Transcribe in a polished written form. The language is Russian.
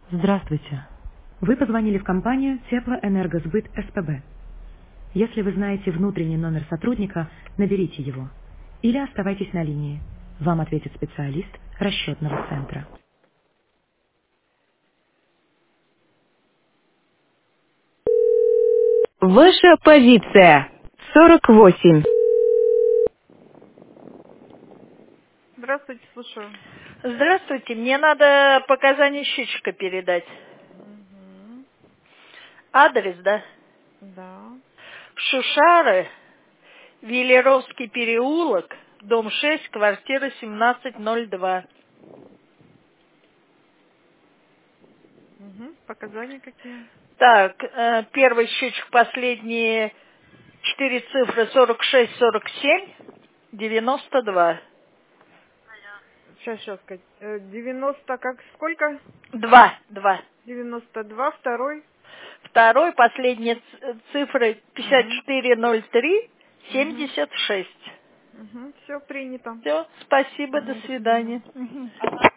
Здравствуйте. Вы позвонили в компанию Теплоэнергосбыт СПБ. Если вы знаете внутренний номер сотрудника, наберите его. Или оставайтесь на линии. Вам ответит специалист расчетного центра. Ваша позиция 48. Здравствуйте, слушаю. Здравствуйте, мне надо показания счетчика передать. Мгм. Адрес, да? Да. Шушары, Велеровский переулок, дом 6, квартира 1702. Мгм. Показания какие? Так, первый счетчик, последние 4 цифры 46-47, 92. Сейчас, 90, как сколько? 2. 92, второй. Второй, последние цифры Угу. 5403, Угу. 76. Угу. Все принято. Все, спасибо, до Угу, до свидания. свидания. Мгм.